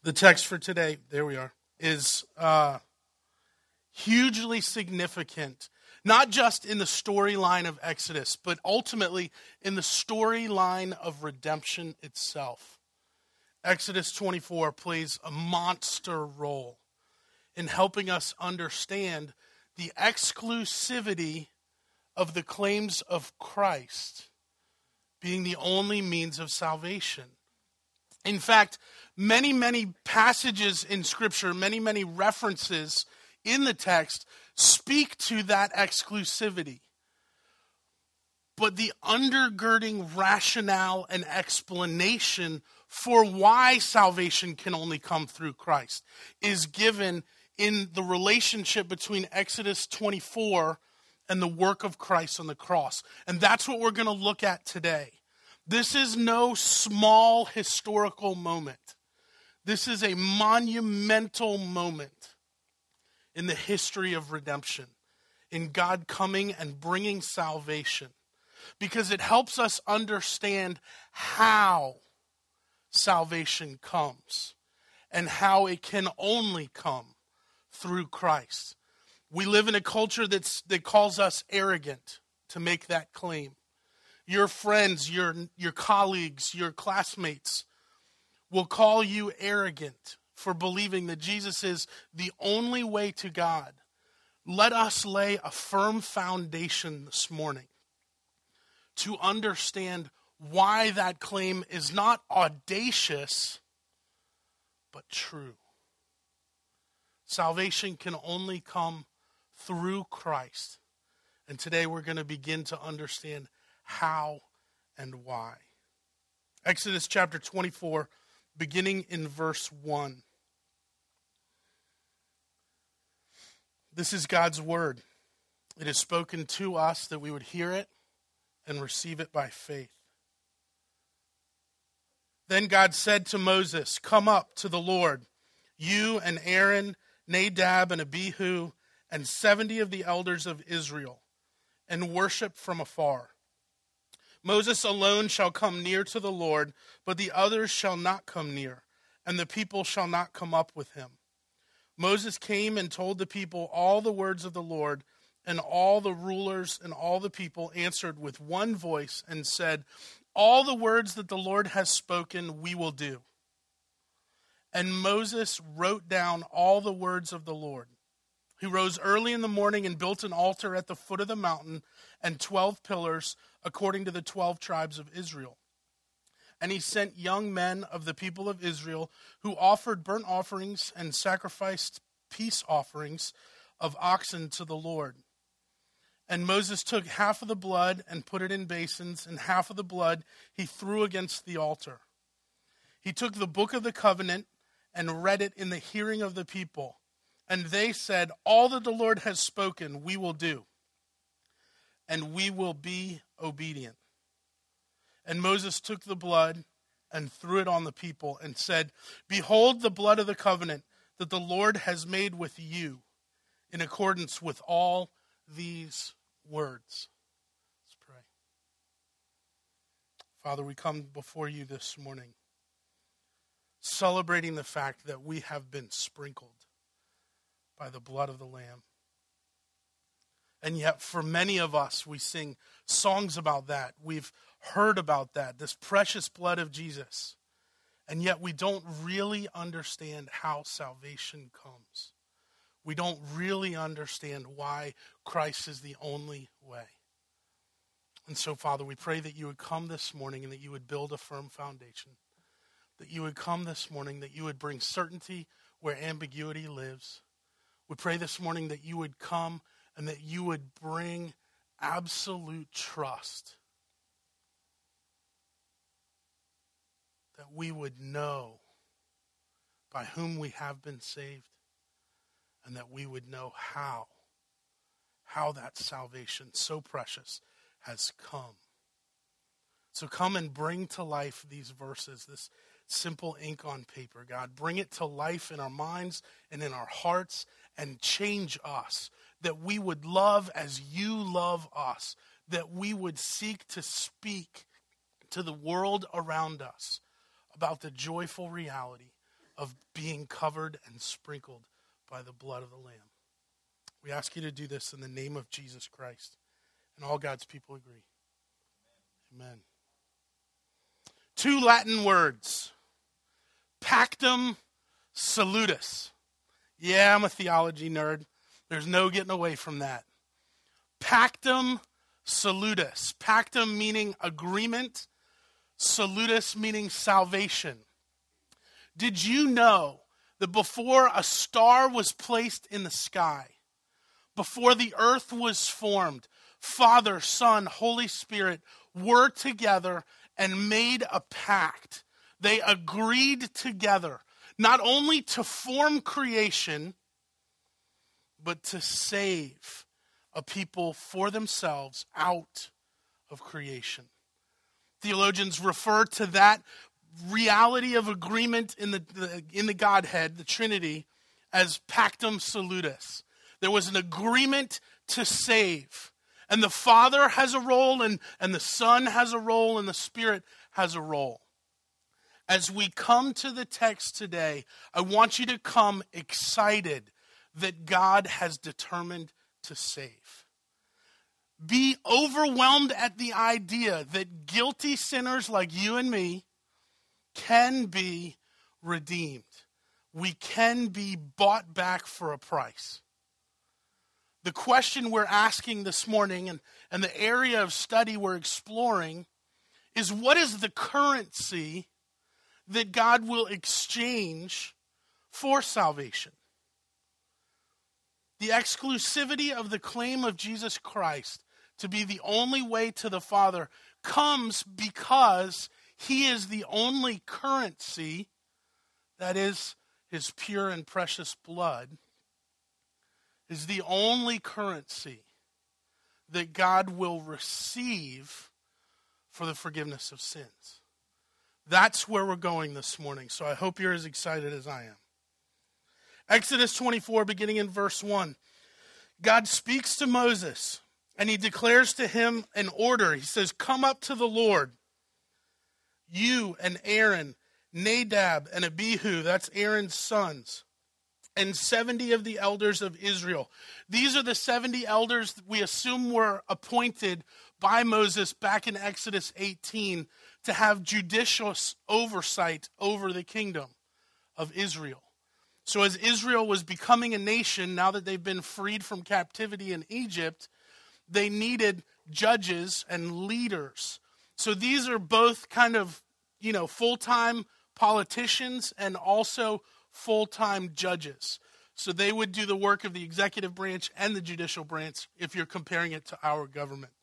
The text for today, there we are, is hugely significant, not just in the storyline of Exodus, but ultimately in the storyline of redemption itself. Exodus 24 plays a monster role in helping us understand the exclusivity of the claims of Christ being the only means of salvation. In fact, many passages in Scripture, many references in the text speak to that exclusivity. But the undergirding rationale and explanation for why salvation can only come through Christ is given in the relationship between Exodus 24 and the work of Christ on the cross. And that's what we're going to look at today. This is no small historical moment. This is a monumental moment in the history of redemption, in God coming and bringing salvation, because it helps us understand how salvation comes and how it can only come through Christ. We live in a culture that calls us arrogant to make that claim. Your friends, your colleagues, your classmates will call you arrogant for believing that Jesus is the only way to God. Let us lay a firm foundation this morning to understand why that claim is not audacious, but true. Salvation can only come through Christ. And today we're going to begin to understand how and why. Exodus chapter 24, beginning in verse 1. This is God's word. It is spoken to us that we would hear it and receive it by faith. Then God said to Moses, "Come up to the Lord, you and Aaron, Nadab and Abihu, and 70 of the elders of Israel, and worship from afar. Moses alone shall come near to the Lord, but the others shall not come near, and the people shall not come up with him." Moses came and told the people all the words of the Lord, and all the rulers and all the people answered with one voice and said, "All the words that the Lord has spoken, we will do." And Moses wrote down all the words of the Lord. He rose early in the morning and built an altar at the foot of the mountain and 12 pillars according to the 12 tribes of Israel. And he sent young men of the people of Israel who offered burnt offerings and sacrificed peace offerings of oxen to the Lord. And Moses took half of the blood and put it in basins, and half of the blood he threw against the altar. He took the book of the covenant and read it in the hearing of the people. And they said, "All that the Lord has spoken, we will do, and we will be obedient." And Moses took the blood and threw it on the people and said, "Behold the blood of the covenant that the Lord has made with you in accordance with all these words." Let's pray. Father, we come before you this morning celebrating the fact that we have been sprinkled by the blood of the Lamb. And yet for many of us, we sing songs about that. We've heard about that, this precious blood of Jesus. And yet we don't really understand how salvation comes. We don't really understand why Christ is the only way. And so, Father, we pray that you would come this morning and that you would build a firm foundation. That you would come this morning, that you would bring certainty where ambiguity lives. We pray this morning that you would come and that you would bring absolute trust. That we would know by whom we have been saved, and that we would know how that salvation, so precious, has come. So come and bring to life these verses, this simple ink on paper, God. Bring it to life in our minds and in our hearts and change us, that we would love as you love us, that we would seek to speak to the world around us about the joyful reality of being covered and sprinkled by the blood of the Lamb. We ask you to do this in the name of Jesus Christ. And all God's people agree. Amen. 2 Latin words. Pactum salutis. Yeah, I'm a theology nerd. There's no getting away from that. Pactum salutis. Pactum meaning agreement. Salutis meaning salvation. Did you know that before a star was placed in the sky, before the earth was formed, Father, Son, Holy Spirit were together and made a pact? They agreed together not only to form creation, but to save a people for themselves out of creation. Theologians refer to that reality of agreement in the Godhead, the Trinity, as pactum salutis. There was an agreement to save. And the Father has a role, and the Son has a role, and the Spirit has a role. As we come to the text today, I want you to come excited that God has determined to save. Be overwhelmed at the idea that guilty sinners like you and me can be redeemed. We can be bought back for a price. The question we're asking this morning and the area of study we're exploring is, what is the currency that God will exchange for salvation? The exclusivity of the claim of Jesus Christ to be the only way to the Father comes because he is the only currency, that is, his pure and precious blood, is the only currency that God will receive for the forgiveness of sins. That's where we're going this morning, so I hope you're as excited as I am. Exodus 24, beginning in verse 1. God speaks to Moses, and he declares to him an order. He says, "Come up to the Lord, you and Aaron, Nadab and Abihu," that's Aaron's sons, "and 70 of the elders of Israel." These are the 70 elders that we assume were appointed by Moses back in Exodus 18 to have judicious oversight over the kingdom of Israel. So as Israel was becoming a nation, now that they've been freed from captivity in Egypt, they needed judges and leaders. So these are both kind of, full-time politicians and also full-time judges. So they would do the work of the executive branch and the judicial branch if you're comparing it to our government.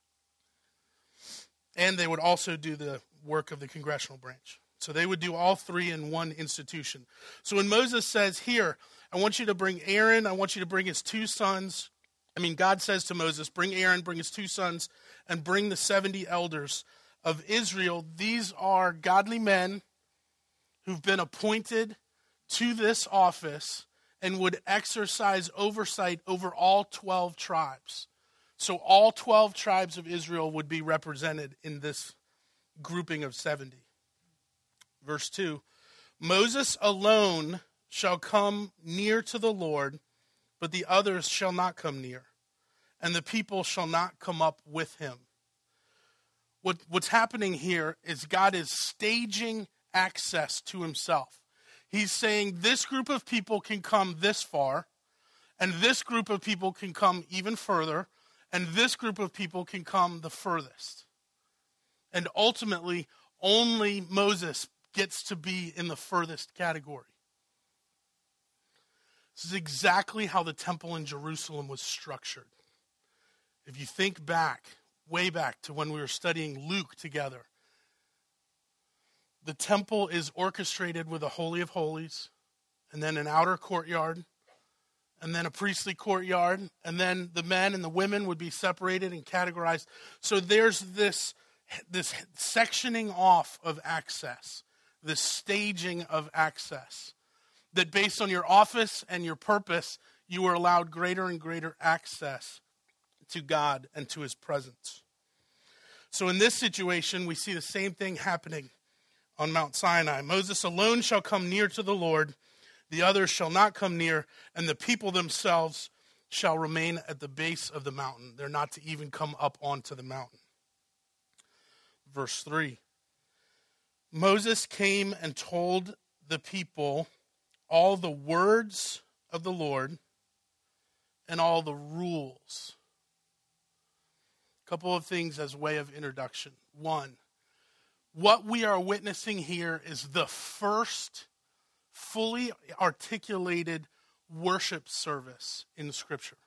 And they would also do the work of the congressional branch. So they would do all three in one institution. So when Moses says, "Here, I want you to bring Aaron, I want you to bring his 2 sons." God says to Moses, "Bring Aaron, bring his 2 sons, and bring the 70 elders of Israel." These are godly men who've been appointed to this office and would exercise oversight over all 12 tribes. So all 12 tribes of Israel would be represented in this grouping of 70. Verse 2, "Moses alone shall come near to the Lord, but the others shall not come near, and the people shall not come up with him." What's happening here is God is staging access to himself. He's saying this group of people can come this far, and this group of people can come even further, and this group of people can come the furthest. And ultimately, only Moses gets to be in the furthest category. This is exactly how the temple in Jerusalem was structured. If you think back, way back to when we were studying Luke together, the temple is orchestrated with a Holy of Holies, and then an outer courtyard, and then a priestly courtyard, and then the men and the women would be separated and categorized. So there's this sectioning off of access, this staging of access, that based on your office and your purpose, you are allowed greater and greater access to God and to his presence. So in this situation, we see the same thing happening on Mount Sinai. Moses alone shall come near to the Lord, the others shall not come near, and the people themselves shall remain at the base of the mountain. They're not to even come up onto the mountain. Verse 3. Moses came and told the people all the words of the Lord and all the rules. A couple of things as way of introduction. One, what we are witnessing here is the first fully articulated worship service in Scripture.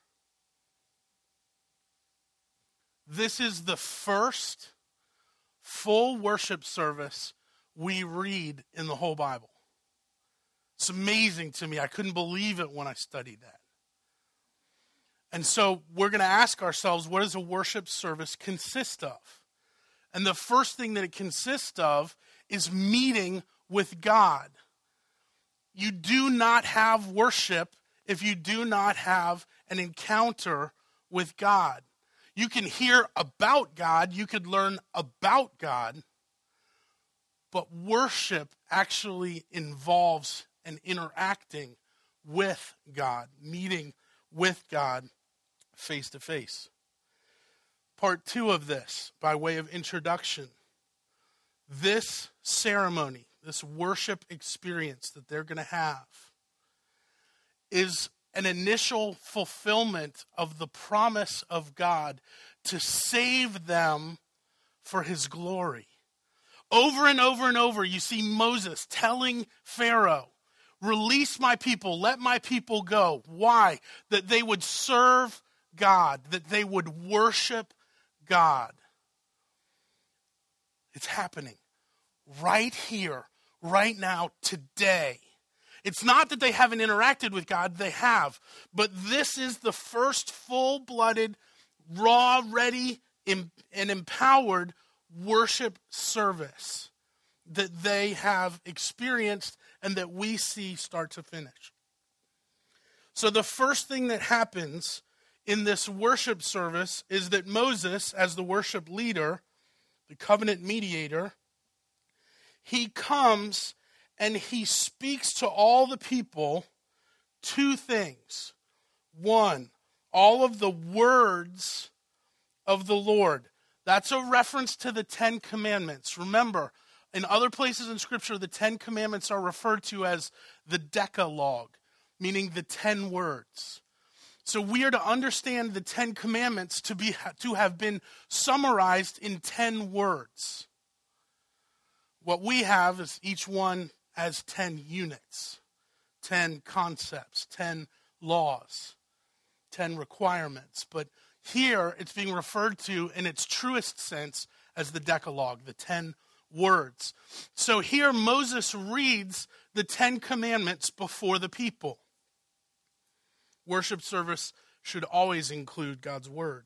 This is the first full worship service we read in the whole Bible. It's amazing to me. I couldn't believe it when I studied that. And so we're going to ask ourselves, what does a worship service consist of? And the first thing that it consists of is meeting with God. You do not have worship if you do not have an encounter with God. You can hear about God, you could learn about God, but worship actually involves an interacting with God, meeting with God face to face. Part 2 of this, by way of introduction, this ceremony, this worship experience that they're going to have is an initial fulfillment of the promise of God to save them for his glory. Over and over and over, you see Moses telling Pharaoh, release my people, let my people go. Why? That they would serve God, that they would worship God. It's happening right here, right now, today. It's not that they haven't interacted with God, they have. But this is the first full-blooded, raw, ready, and empowered worship service that they have experienced and that we see start to finish. So the first thing that happens in this worship service is that Moses, as the worship leader, the covenant mediator, he comes and he speaks to all the people two things. One, all of the words of the Lord. That's a reference to the 10 Commandments. Remember, in other places in Scripture, the 10 Commandments are referred to as the Decalogue, meaning the 10 words. So we are to understand the 10 Commandments to have been summarized in 10 words. What we have is each one as 10 units, 10 concepts, 10 laws, 10 requirements. But here it's being referred to in its truest sense as the Decalogue, the 10 words. So here Moses reads the 10 Commandments before the people. Worship service should always include God's word.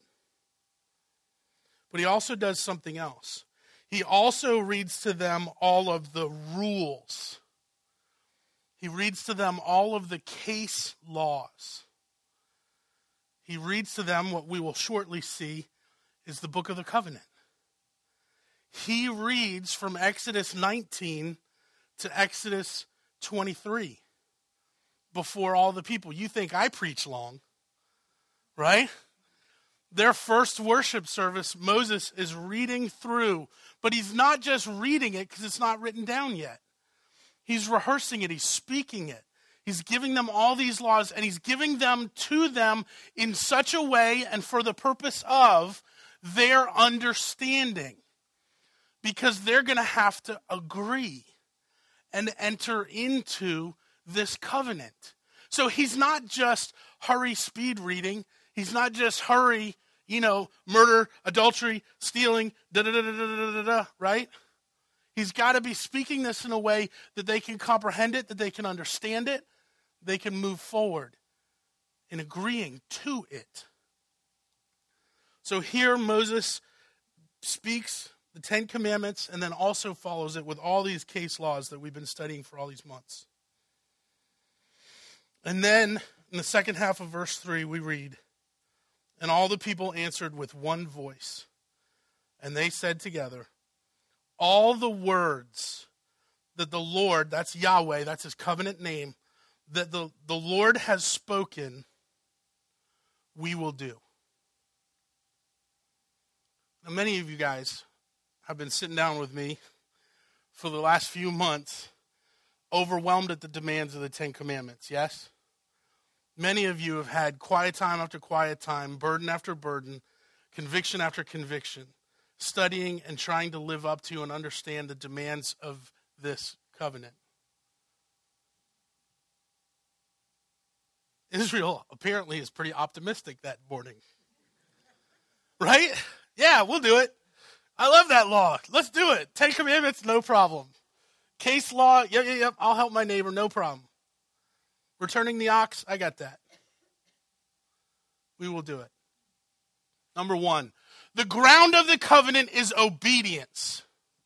But he also does something else. He also reads to them all of the rules. He reads to them all of the case laws. He reads to them what we will shortly see is the Book of the Covenant. He reads from Exodus 19 to Exodus 23 before all the people. You think I preach long, right? Their first worship service, Moses is reading through, but he's not just reading it because it's not written down yet. He's rehearsing it, he's speaking it. He's giving them all these laws, and he's giving them to them in such a way and for the purpose of their understanding. Because they're going to have to agree and enter into this covenant. So he's not just hurry speed reading. He's not just hurry, murder, adultery, stealing, right? He's got to be speaking this in a way that they can comprehend it, that they can understand it, they can move forward in agreeing to it. So here Moses speaks the 10 Commandments and then also follows it with all these case laws that we've been studying for all these months. And then in the second half of verse 3 we read, and all the people answered with one voice, and they said together, all the words that the Lord, that's Yahweh, that's his covenant name, that the Lord has spoken, we will do. Now, many of you guys have been sitting down with me for the last few months, overwhelmed at the demands of the Ten Commandments, yes? Many of you have had quiet time after quiet time, burden after burden, conviction after conviction, studying and trying to live up to and understand the demands of this covenant. Israel apparently is pretty optimistic that morning. Right? Yeah, we'll do it. I love that law. Let's do it. 10 Commandments, no problem. Case law, yep, I'll help my neighbor, no problem. Returning the ox, I got that. We will do it. Number 1, the ground of the covenant is obedience.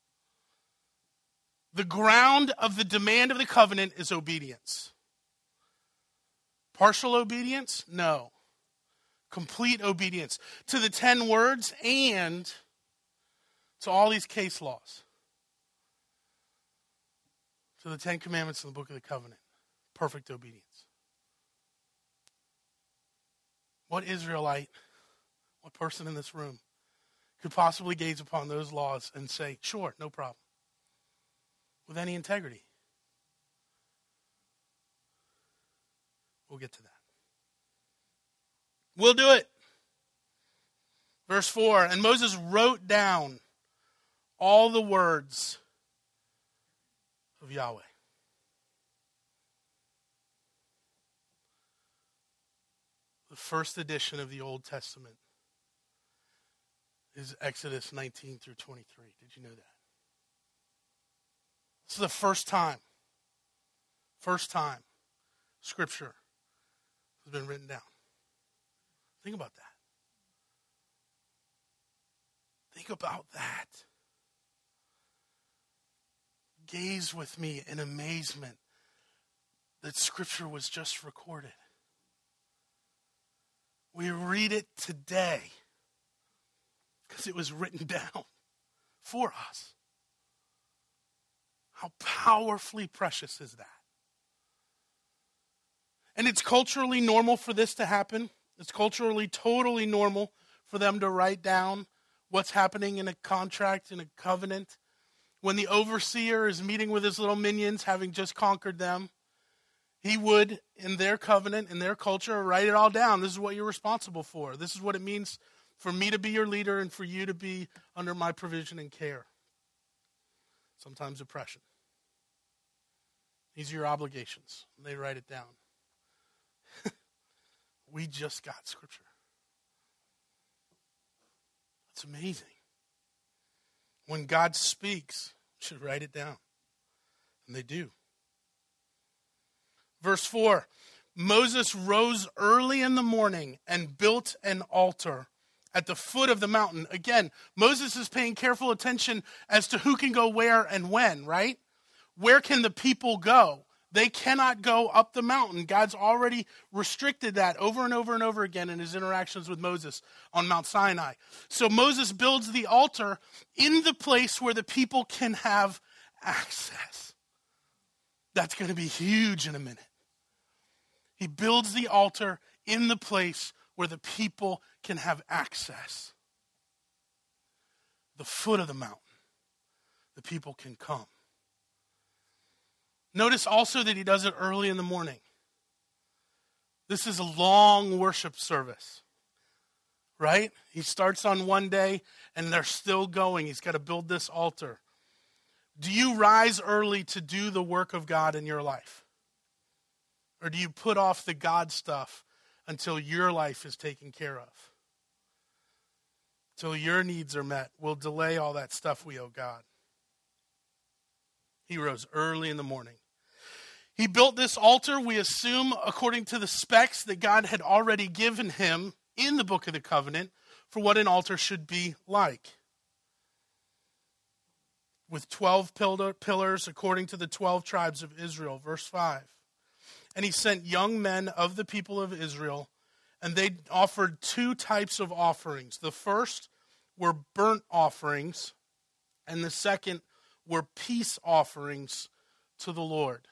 The ground of the demand of the covenant is obedience. Partial obedience? No. Complete obedience to the 10 words and to all these case laws. To the 10 commandments in the book of the covenant. Perfect obedience. What Israelite, what person in this room could possibly gaze upon those laws and say, sure, no problem, with any integrity? We'll get to that. We'll do it. Verse 4, and Moses wrote down all the words of Yahweh. The first edition of the Old Testament is Exodus 19 through 23. Did you know that? This is the first time Scripture has been written down. Think about that. Think about that. Gaze with me in amazement that Scripture was just recorded. We read it today because it was written down for us. How powerfully precious is that? And it's culturally normal for this to happen. It's culturally totally normal for them to write down what's happening in a contract, in a covenant. When the overseer is meeting with his little minions, having just conquered them, he would, in their covenant, in their culture, write it all down. This is what you're responsible for. This is what it means for me to be your leader and for you to be under my provision and care. Sometimes oppression. These are your obligations. And they write it down. We just got Scripture. It's amazing. When God speaks, you should write it down. And they do. Verse 4, Moses rose early in the morning and built an altar at the foot of the mountain. Again, Moses is paying careful attention as to who can go where and when, right? Where can the people go? They cannot go up the mountain. God's already restricted that over and over and over again in his interactions with Moses on Mount Sinai. So Moses builds the altar in the place where the people can have access. That's going to be huge in a minute. He builds the altar in the place where the people can have access. The foot of the mountain. The people can come. Notice also that he does it early in the morning. This is a long worship service, right? He starts on one day and they're still going. He's got to build this altar. Do you rise early to do the work of God in your life? Or do you put off the God stuff until your life is taken care of? Until your needs are met. We'll delay all that stuff we owe God. He rose early in the morning. He built this altar, we assume, according to the specs that God had already given him in the book of the covenant for what an altar should be like. With 12 pillars according to the 12 tribes of Israel. Verse 5. And he sent young men of the people of Israel, and they offered 2 types of offerings. The first were burnt offerings, and the second were peace offerings to the Lord.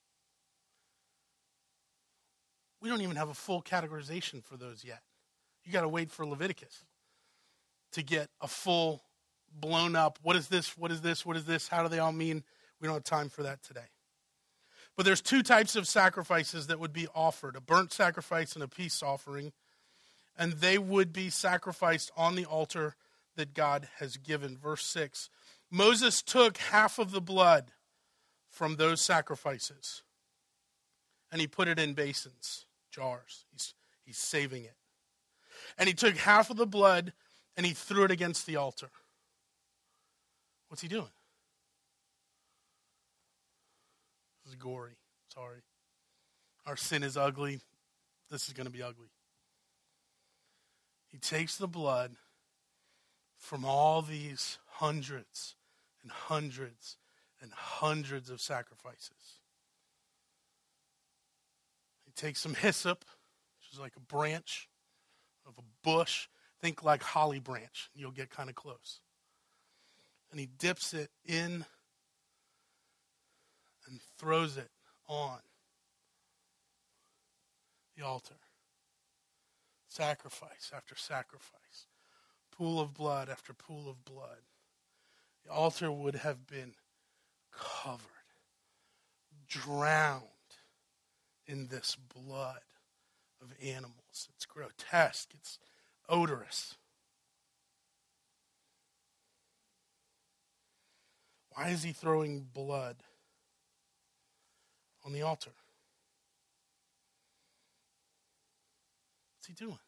We don't even have a full categorization for those yet. You got to wait for Leviticus to get a full blown up, what is this, what is this, what is this, how do they all mean? We don't have time for that today. But there's two types of sacrifices that would be offered, a burnt sacrifice and a peace offering, and they would be sacrificed on the altar that God has given. Verse 6, Moses took half of the blood from those sacrifices, and he put it in basins, jars. He's saving it. And he took half of the blood, and he threw it against the altar. What's he doing? This is gory. Sorry. Our sin is ugly. This is going to be ugly. He takes the blood from all these hundreds and hundreds and hundreds of sacrifices. He takes some hyssop, which is like a branch of a bush. Think like holly branch. You'll get kind of close. And he dips it in and throws it on the altar. Sacrifice after sacrifice. Pool of blood after pool of blood. The altar would have been covered, drowned in this blood of animals. It's grotesque. It's odorous. Why is he throwing blood on the altar? What's he doing?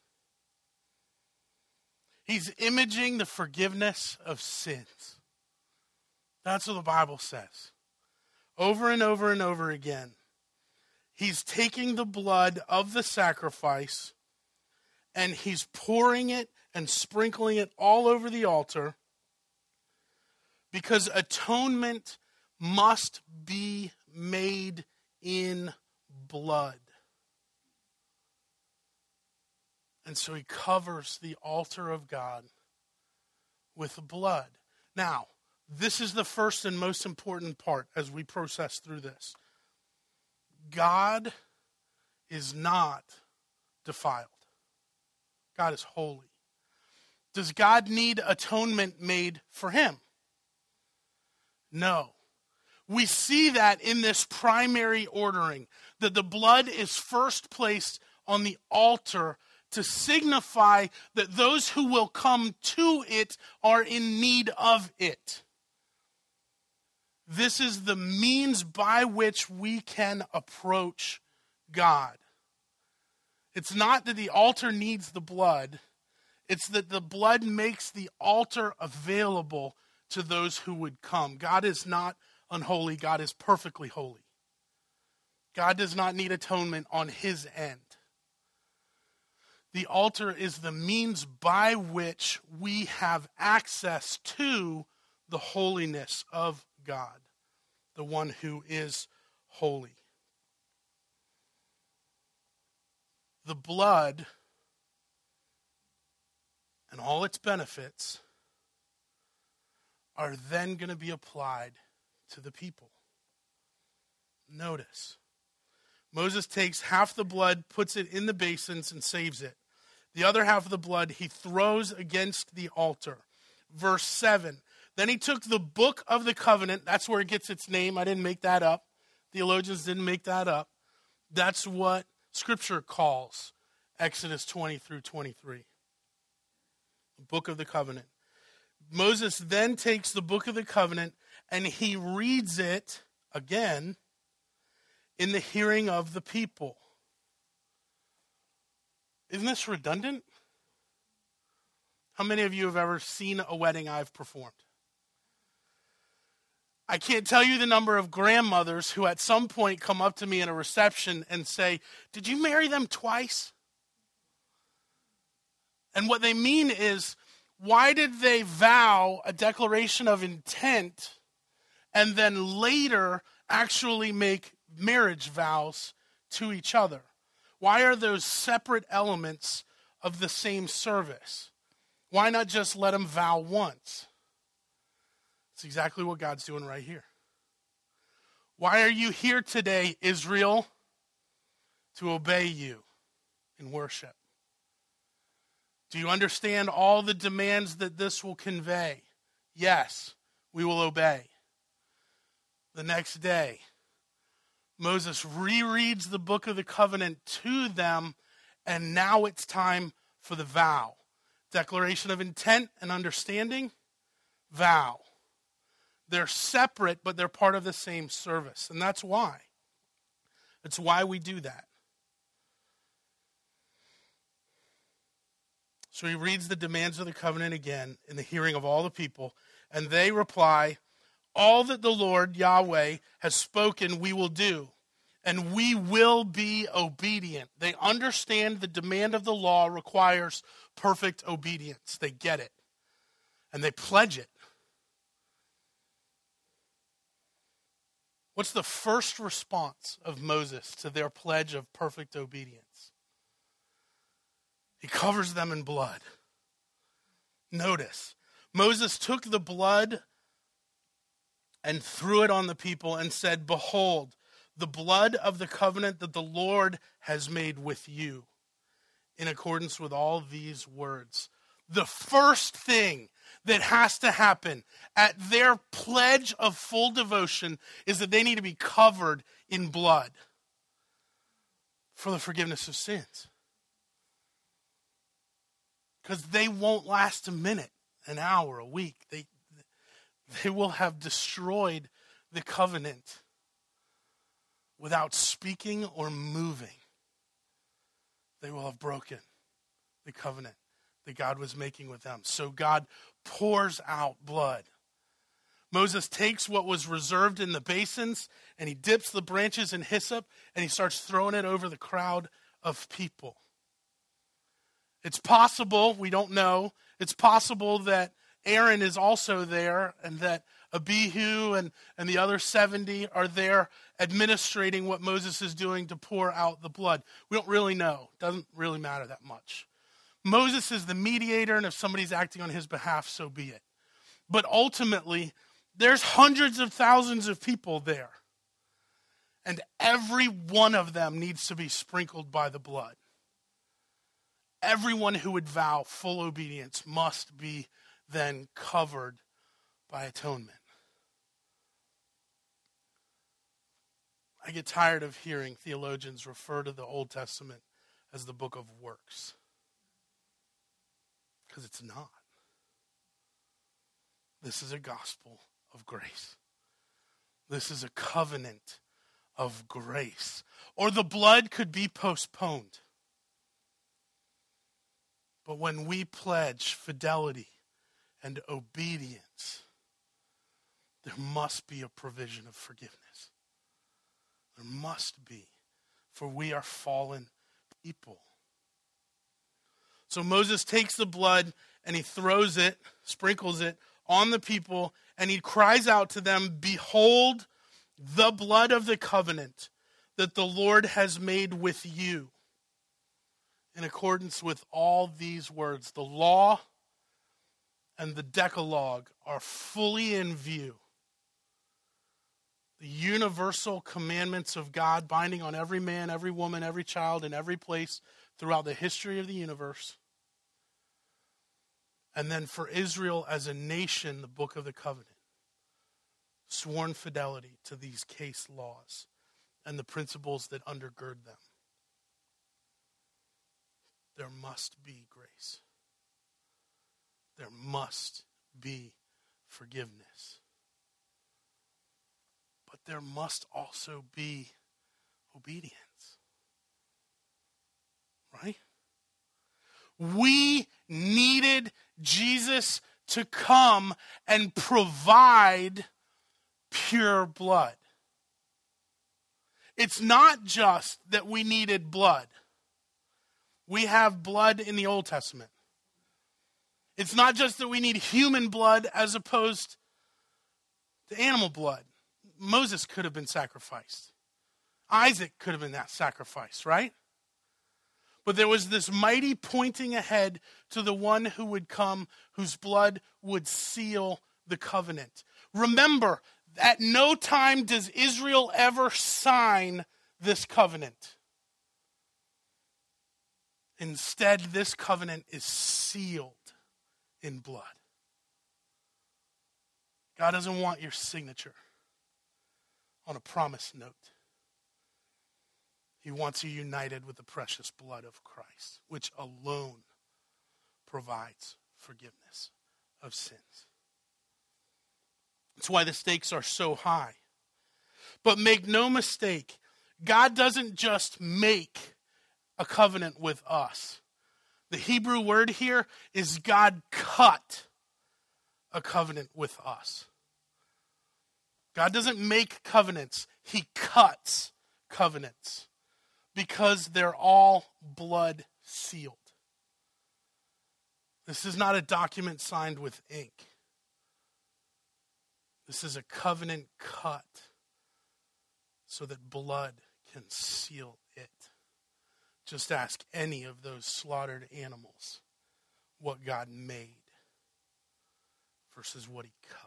He's imaging the forgiveness of sins. That's what the Bible says. Over and over and over again. He's taking the blood of the sacrifice and he's pouring it and sprinkling it all over the altar because atonement must be made in blood. And so he covers the altar of God with blood. Now, this is the first and most important part as we process through this. God is not defiled. God is holy. Does God need atonement made for him? No. We see that in this primary ordering, that the blood is first placed on the altar to signify that those who will come to it are in need of it. This is the means by which we can approach God. It's not that the altar needs the blood. It's that the blood makes the altar available to those who would come. God is not unholy. God is perfectly holy. God does not need atonement on his end. The altar is the means by which we have access to the holiness of God, the one who is holy. The blood and all its benefits are then going to be applied to the people. Notice, Moses takes half the blood, puts it in the basins, and saves it. The other half of the blood he throws against the altar. Verse 7, then he took the book of the covenant. That's where it gets its name. I didn't make that up. Theologians didn't make that up. That's what Scripture calls Exodus 20 through 23. The book of the covenant. Moses then takes the book of the covenant and he reads it again in the hearing of the people. Isn't this redundant? How many of you have ever seen a wedding I've performed? I can't tell you the number of grandmothers who at some point come up to me in a reception and say, "Did you marry them twice?" And what they mean is, why did they vow a declaration of intent and then later actually make marriage vows to each other? Why are those separate elements of the same service? Why not just let them vow once? It's exactly what God's doing right here. Why are you here today, Israel? To obey you in worship. Do you understand all the demands that this will convey? Yes, we will obey. The next day, Moses rereads the book of the covenant to them, and now it's time for the vow. Declaration of intent and understanding, vow. They're separate, but they're part of the same service, and that's why. It's why we do that. So he reads the demands of the covenant again in the hearing of all the people, and they reply, all that the Lord, Yahweh, has spoken we will do, and we will be obedient. They understand the demand of the law requires perfect obedience. They get it, and they pledge it. What's the first response of Moses to their pledge of perfect obedience? He covers them in blood. Notice, Moses took the blood and threw it on the people and said, behold, the blood of the covenant that the Lord has made with you, in accordance with all these words. The first thing that has to happen at their pledge of full devotion is that they need to be covered in blood for the forgiveness of sins. Because they won't last a minute, an hour, a week. They will have destroyed the covenant without speaking or moving. They will have broken the covenant that God was making with them. So God pours out blood. Moses takes what was reserved in the basins and he dips the branches in hyssop and he starts throwing it over the crowd of people. It's possible, we don't know, it's possible that Aaron is also there and that Abihu and the other 70 are there administrating what Moses is doing to pour out the blood. We don't really know. It doesn't really matter that much. Moses is the mediator, and if somebody's acting on his behalf, so be it. But ultimately, there's hundreds of thousands of people there. And every one of them needs to be sprinkled by the blood. Everyone who would vow full obedience must be then covered by atonement. I get tired of hearing theologians refer to the Old Testament as the book of works. Because it's not. This is a gospel of grace. This is a covenant of grace. Or the blood could be postponed. But when we pledge fidelity and obedience, there must be a provision of forgiveness. There must be, for we are fallen people. So Moses takes the blood and he throws it, sprinkles it on the people, and he cries out to them, behold the blood of the covenant that the Lord has made with you. In accordance with all these words, the law and the Decalogue are fully in view. The universal commandments of God binding on every man, every woman, every child, in every place throughout the history of the universe. And then for Israel as a nation, the book of the covenant. Sworn fidelity to these case laws and the principles that undergird them. There must be grace. There must be forgiveness. But there must also be obedience. Right? We needed Jesus to come and provide pure blood. It's not just that we needed blood. We have blood in the Old Testament. It's not just that we need human blood as opposed to animal blood. Moses could have been sacrificed. Isaac could have been that sacrifice, right? But there was this mighty pointing ahead to the one who would come, whose blood would seal the covenant. Remember, At no time does Israel ever sign this covenant. Instead, this covenant is sealed in blood. God doesn't want your signature on a promise note. He wants you united with the precious blood of Christ, which alone provides forgiveness of sins. That's why the stakes are so high. But make no mistake, God doesn't just make a covenant with us. The Hebrew word here is God cut a covenant with us. God doesn't make covenants, he cuts covenants because they're all blood sealed. This is not a document signed with ink. This is a covenant cut so that blood can seal it. Just ask any of those slaughtered animals what God made versus what he cut.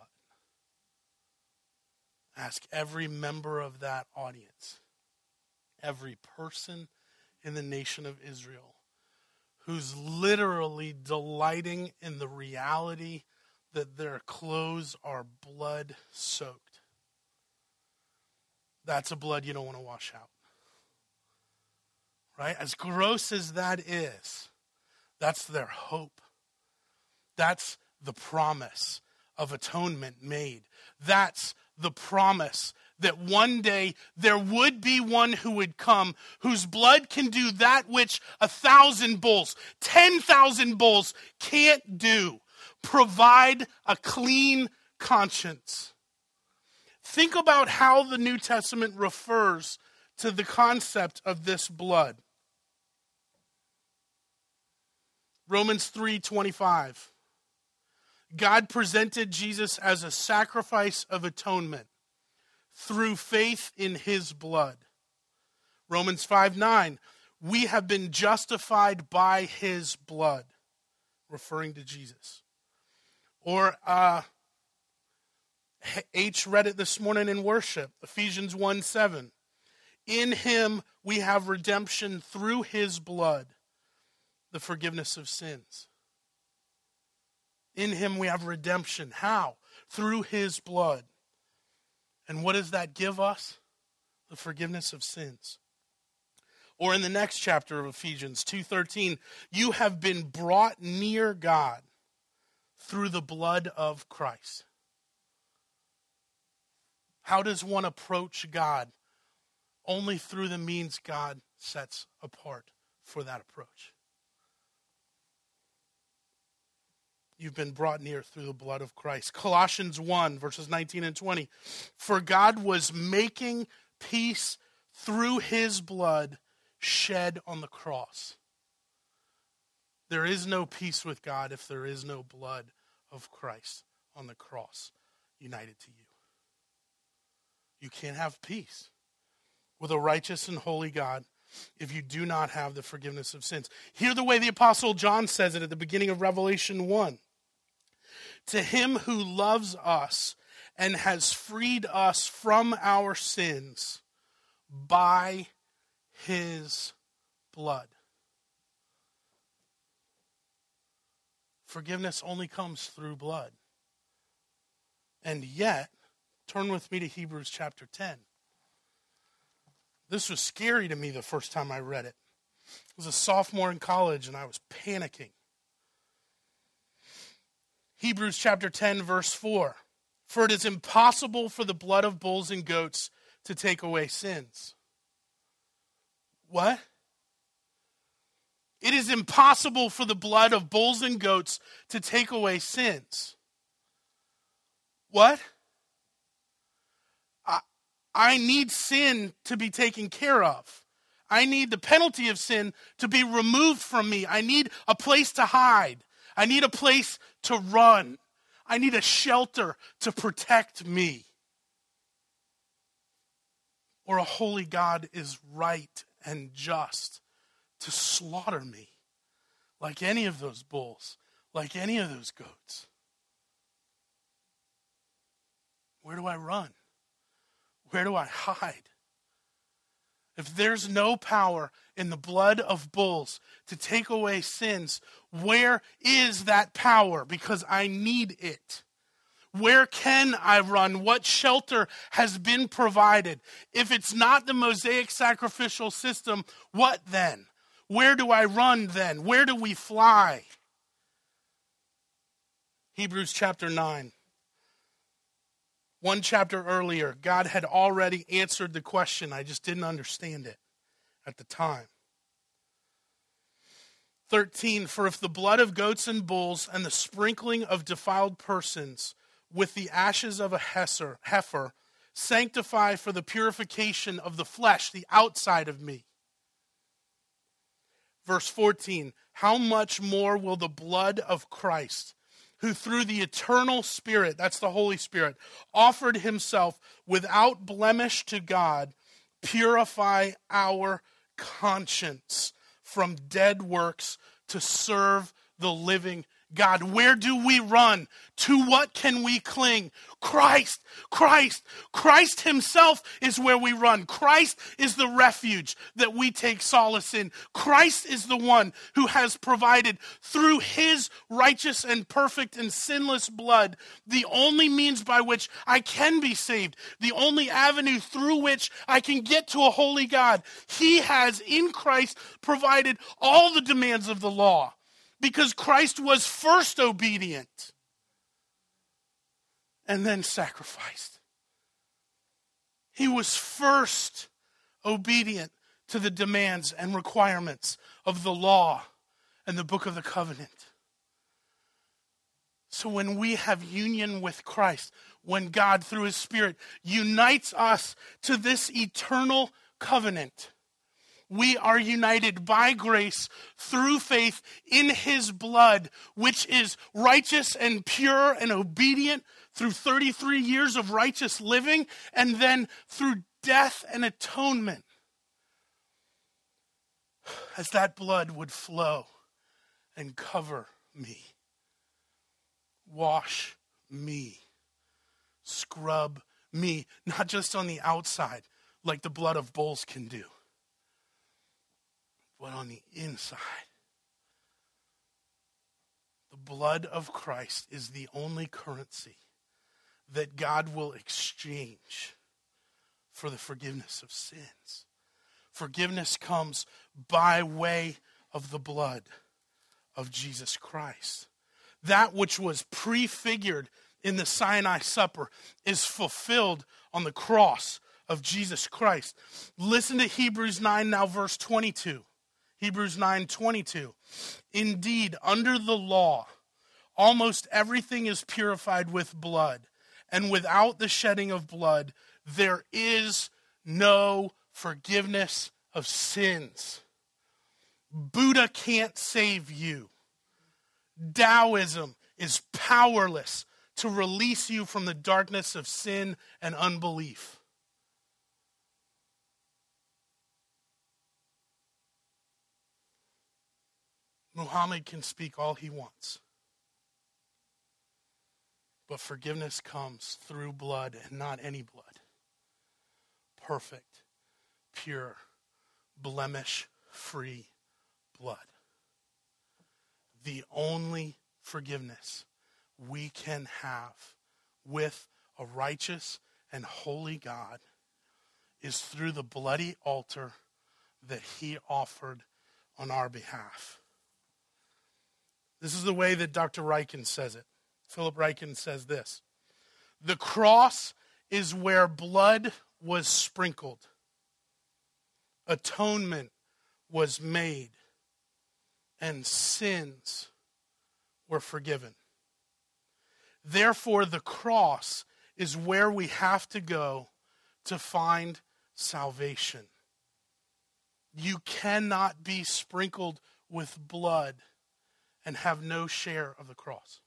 Ask every member of that audience, every person in the nation of Israel who's literally delighting in the reality that their clothes are blood soaked. That's a blood you don't want to wash out. Right? As gross as that is, that's their hope. That's the promise of atonement made. That's the promise that one day there would be one who would come whose blood can do that which 1,000 bulls, 10,000 bulls can't do. Provide a clean conscience. Think about how the New Testament refers to the concept of this blood. Romans 3:25. God presented Jesus as a sacrifice of atonement through faith in his blood. Romans 5:9. We have been justified by his blood, referring to Jesus. Or H read it this morning in worship, Ephesians 1:7. In him we have redemption through his blood, the forgiveness of sins. In him we have redemption. How? Through his blood. And what does that give us? The forgiveness of sins. Or in the next chapter of Ephesians 2:13, you have been brought near God through the blood of Christ. How does one approach God? Only through the means God sets apart for that approach. You've been brought near through the blood of Christ. Colossians 1, verses 19 and 20. For God was making peace through his blood shed on the cross. There is no peace with God if there is no blood of Christ on the cross united to you. You can't have peace with a righteous and holy God if you do not have the forgiveness of sins. Hear the way the Apostle John says it at the beginning of Revelation 1. To him who loves us and has freed us from our sins by his blood. Forgiveness only comes through blood. And yet, turn with me to Hebrews chapter 10. This was scary to me the first time I read it. I was a sophomore in college and I was panicking. Hebrews chapter 10, verse 4. For it is impossible for the blood of bulls and goats to take away sins. What? It is impossible for the blood of bulls and goats to take away sins. What? I need sin to be taken care of. I need the penalty of sin to be removed from me. I need a place to hide. I need a place to run. I need a shelter to protect me. Or a holy God is right and just to slaughter me like any of those bulls, like any of those goats. where do I run? Where do I hide? If there's no power in the blood of bulls to take away sins, where is that power? Because I need it. Where can I run? What shelter has been provided? If it's not the Mosaic sacrificial system, what then? Where do I run then? Where do we fly? Hebrews chapter 9. One chapter earlier, God had already answered the question. I just didn't understand it at the time. 13, for if the blood of goats and bulls and the sprinkling of defiled persons with the ashes of a heifer sanctify for the purification of the flesh, the outside of me. Verse 14, how much more will the blood of Christ, who through the eternal Spirit, that's the Holy Spirit, offered himself without blemish to God, purify our conscience from dead works to serve the living God. Where do we run? To what can we cling? Christ, Christ, Christ himself is where we run. Christ is the refuge that we take solace in. Christ is the one who has provided through his righteous and perfect and sinless blood the only means by which I can be saved, the only avenue through which I can get to a holy God. He has in Christ provided all the demands of the law, because Christ was first obedient and then sacrificed. He was first obedient to the demands and requirements of the law and the book of the covenant. So when we have union with Christ, when God through his Spirit unites us to this eternal covenant, we are united by grace through faith in his blood, which is righteous and pure and obedient through 33 years of righteous living, and then through death and atonement. As that blood would flow and cover me, wash me, scrub me, not just on the outside like the blood of bulls can do, but on the inside. The blood of Christ is the only currency that God will exchange for the forgiveness of sins. Forgiveness comes by way of the blood of Jesus Christ. That which was prefigured in the Sinai Supper is fulfilled on the cross of Jesus Christ. Listen to Hebrews 9 now, verse 22. Hebrews 9:22. Indeed, under the law, almost everything is purified with blood, and without the shedding of blood, there is no forgiveness of sins. Buddha can't save you. Taoism is powerless to release you from the darkness of sin and unbelief. Muhammad can speak all he wants, but forgiveness comes through blood and not any blood. Perfect, pure, blemish-free blood. The only forgiveness we can have with a righteous and holy God is through the bloody altar that he offered on our behalf. This is the way that Dr. Ryken says it. Philip Ryken says this: the cross is where blood was sprinkled, atonement was made, and sins were forgiven. Therefore, the cross is where we have to go to find salvation. You cannot be sprinkled with blood and have no share of the cross.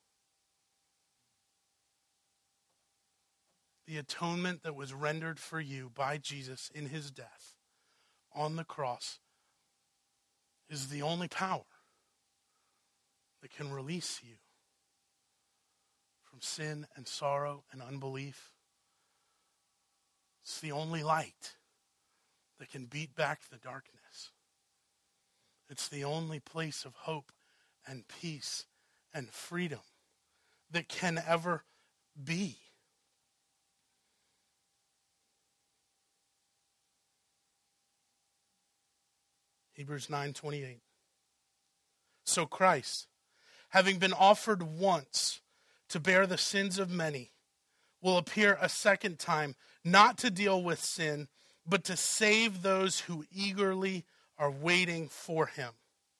The atonement that was rendered for you by Jesus in his death on the cross is the only power that can release you from sin and sorrow and unbelief It's the only light that can beat back the darkness. It's the only place of hope and peace and freedom that can ever be. Hebrews 9:28. So Christ, having been offered once to bear the sins of many, will appear a second time, not to deal with sin, but to save those who eagerly are waiting for him.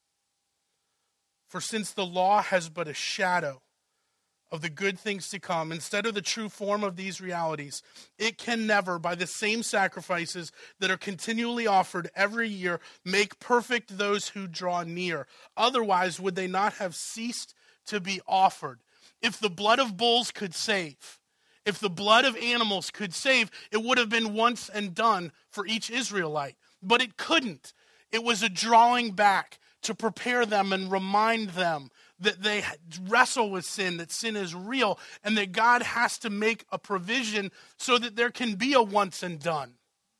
For since the law has but a shadow of the good things to come, instead of the true form of these realities, it can never, by the same sacrifices that are continually offered every year, make perfect those who draw near. Otherwise, would they not have ceased to be offered? If the blood of bulls could save, if the blood of animals could save, it would have been once and done for each Israelite. But it couldn't. It was a drawing back to prepare them and remind them that they wrestle with sin, that sin is real, and that God has to make a provision so that there can be a once and done.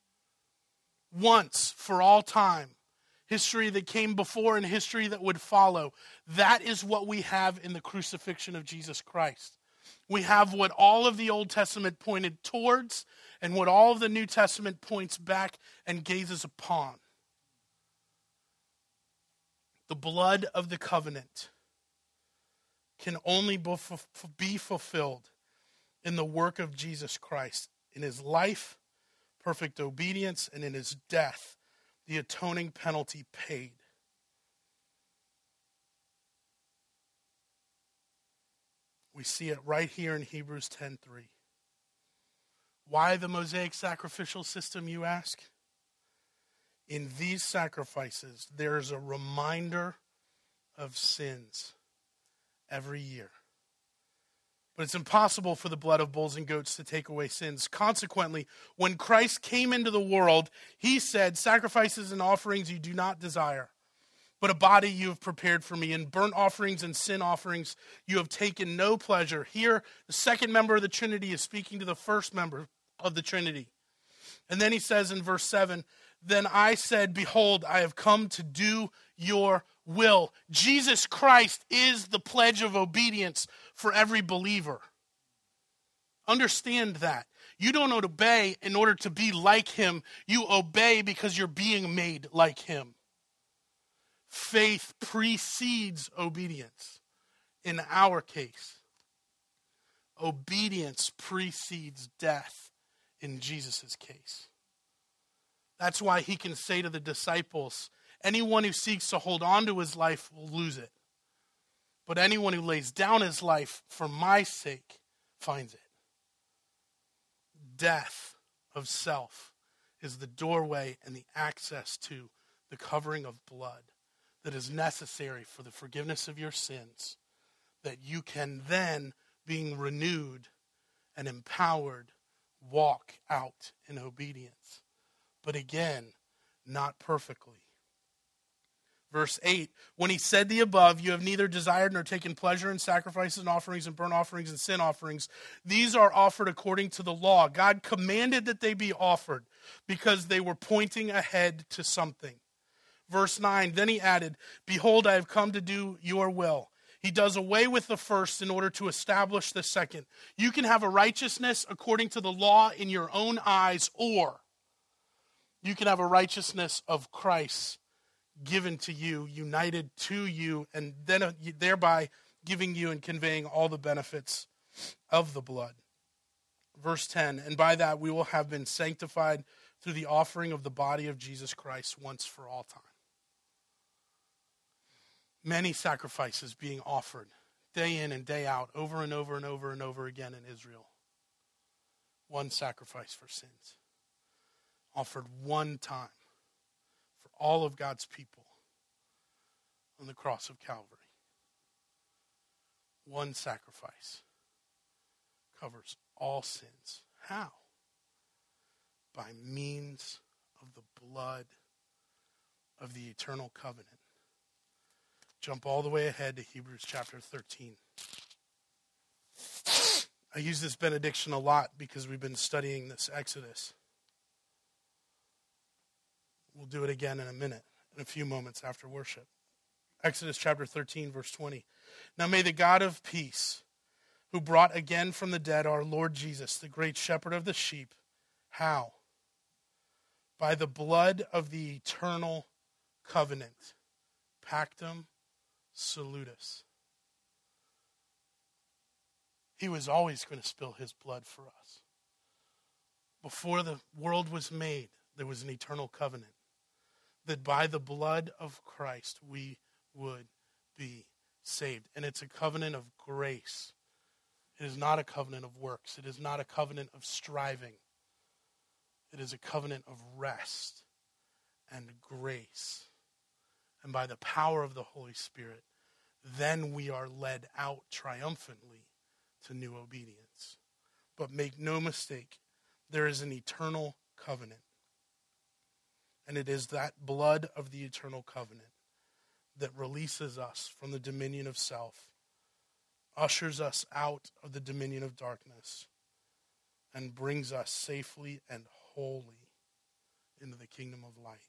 Once for all time. History that came before and history that would follow. That is what we have in the crucifixion of Jesus Christ. We have what all of the Old Testament pointed towards and what all of the New Testament points back and gazes upon. The blood of the covenant can only be fulfilled in the work of Jesus Christ, in his life, perfect obedience, and in his death, the atoning penalty paid. We see it right here in Hebrews 10:3. Why the Mosaic sacrificial system, you ask? In these sacrifices, there is a reminder of sins every year. But it's impossible for the blood of bulls and goats to take away sins. Consequently, when Christ came into the world, he said, sacrifices and offerings you do not desire, but a body you have prepared for me. In burnt offerings and sin offerings you have taken no pleasure. Here, the second member of the Trinity is speaking to the first member of the Trinity. And then he says in verse 7, then I said, behold, I have come to do your will. Jesus Christ is the pledge of obedience for every believer. Understand that. You don't obey in order to be like him. You obey because you're being made like him. Faith precedes obedience. In our case, obedience precedes death in Jesus' case. That's why he can say to the disciples, anyone who seeks to hold on to his life will lose it. But anyone who lays down his life for my sake finds it. Death of self is the doorway and the access to the covering of blood that is necessary for the forgiveness of your sins, that you can then, being renewed and empowered, walk out in obedience. But again, not perfectly. Verse 8, when he said the above, you have neither desired nor taken pleasure in sacrifices and offerings and burnt offerings and sin offerings. These are offered according to the law. God commanded that they be offered because they were pointing ahead to something. Verse 9, then he added, behold, I have come to do your will. He does away with the first in order to establish the second. You can have a righteousness according to the law in your own eyes, or you can have a righteousness of Christ given to you, united to you, and then thereby giving you and conveying all the benefits of the blood. Verse 10, and by that we will have been sanctified through the offering of the body of Jesus Christ once for all time. Many sacrifices being offered day in and day out, over and over and over and over again in Israel. One sacrifice for sins. Offered one time for all of God's people on the cross of Calvary. One sacrifice covers all sins. How? By means of the blood of the eternal covenant. Jump all the way ahead to Hebrews chapter 13. I use this benediction a lot because we've been studying this Exodus. We'll do it again in a minute, in a few moments after worship. Exodus chapter 13, verse 20. Now may the God of peace, who brought again from the dead our Lord Jesus, the great shepherd of the sheep, how? By the blood of the eternal covenant, pactum salutis. He was always going to spill his blood for us. Before the world was made, there was an eternal covenant that by the blood of Christ we would be saved. And it's a covenant of grace. It is not a covenant of works. It is not a covenant of striving. It is a covenant of rest and grace. And by the power of the Holy Spirit, then we are led out triumphantly to new obedience. But make no mistake, there is an eternal covenant. And it is that blood of the eternal covenant that releases us from the dominion of self, ushers us out of the dominion of darkness, and brings us safely and wholly into the kingdom of light.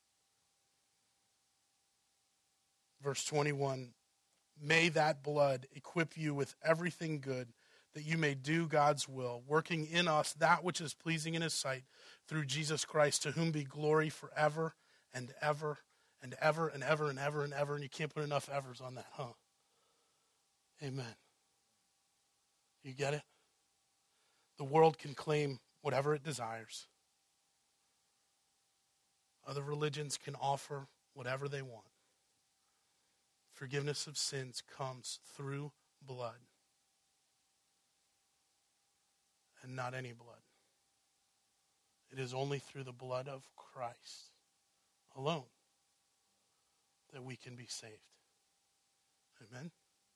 Verse 21, may that blood equip you with everything good, that you may do God's will, working in us that which is pleasing in his sight, through Jesus Christ, to whom be glory forever and ever and ever and ever and ever and ever. And you can't put enough evers on that, huh? Amen. You get it? The world can claim whatever it desires. Other religions can offer whatever they want. Forgiveness of sins comes through blood. And not any blood. It is only through the blood of Christ alone that we can be saved. Amen?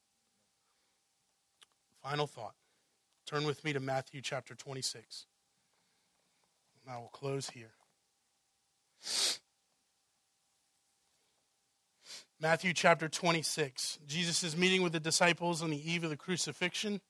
Final thought. Turn with me to Matthew chapter 26. And I will close here. Matthew chapter 26. Jesus is meeting with the disciples on the eve of the crucifixion.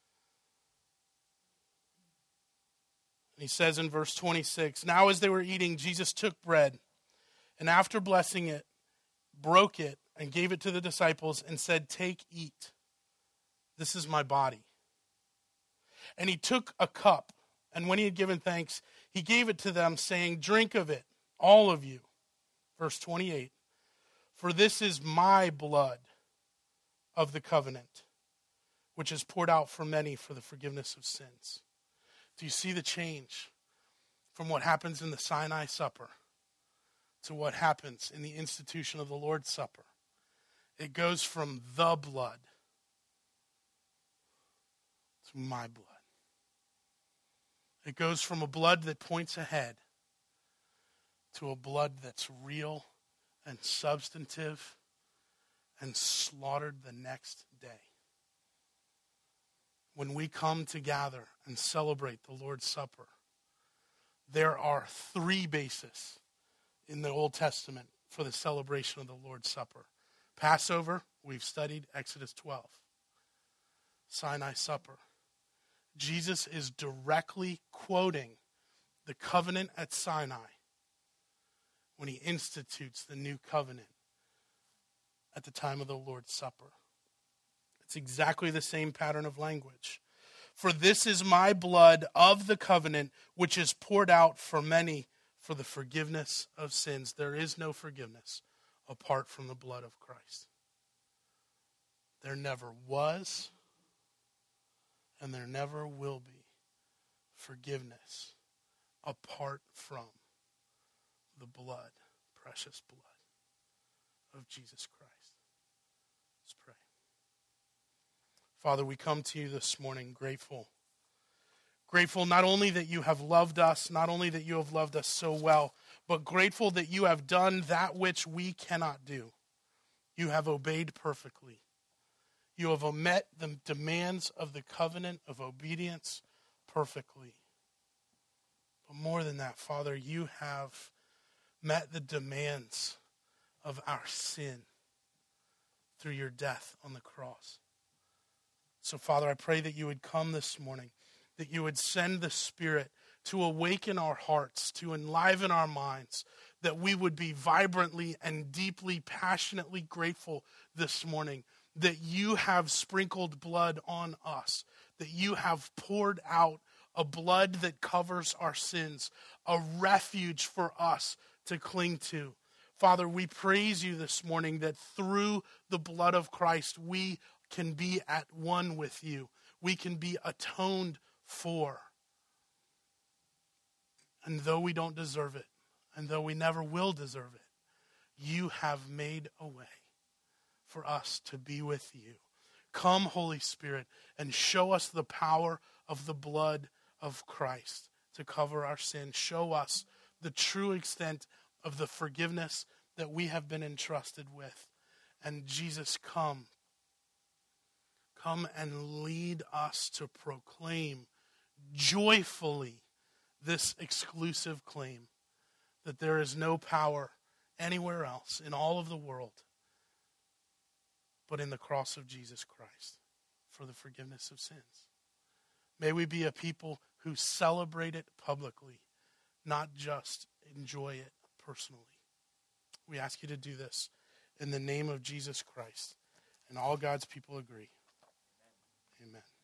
And he says in verse 26, now as they were eating, Jesus took bread, and after blessing it, broke it, and gave it to the disciples, and said, take, eat. This is my body. And he took a cup, and when he had given thanks, he gave it to them, saying, drink of it, all of you. Verse 28, for this is my blood of the covenant, which is poured out for many for the forgiveness of sins. Do you see the change from what happens in the Sinai Supper to what happens in the institution of the Lord's Supper? It goes from the blood to my blood. It goes from a blood that points ahead to a blood that's real and substantive and slaughtered the next day. When we come to gather and celebrate the Lord's Supper, there are three bases in the Old Testament for the celebration of the Lord's Supper. Passover, we've studied Exodus 12. Sinai Supper. Jesus is directly quoting the covenant at Sinai when he institutes the new covenant at the time of the Lord's Supper. It's exactly the same pattern of language. For this is my blood of the covenant, which is poured out for many for the forgiveness of sins. There is no forgiveness apart from the blood of Christ. There never was, and there never will be forgiveness apart from the blood, precious blood of Jesus Christ. Let's pray. Father, we come to you this morning grateful. Grateful not only that you have loved us, not only that you have loved us so well, but grateful that you have done that which we cannot do. You have obeyed perfectly. You have met the demands of the covenant of obedience perfectly. But more than that, Father, you have met the demands of our sin through your death on the cross. So, Father, I pray that you would come this morning, that you would send the Spirit to awaken our hearts, to enliven our minds, that we would be vibrantly and deeply, passionately grateful this morning that you have sprinkled blood on us, that you have poured out a blood that covers our sins, a refuge for us to cling to. Father, we praise you this morning that through the blood of Christ, we can be at one with you. We can be atoned for. And though we don't deserve it, and though we never will deserve it, you have made a way for us to be with you. Come, Holy Spirit, and show us the power of the blood of Christ to cover our sin. Show us the true extent of the forgiveness that we have been entrusted with. And Jesus, come and lead us to proclaim joyfully this exclusive claim that there is no power anywhere else in all of the world but in the cross of Jesus Christ for the forgiveness of sins. May we be a people who celebrate it publicly, not just enjoy it personally. We ask you to do this in the name of Jesus Christ. And all God's people agree. Amen.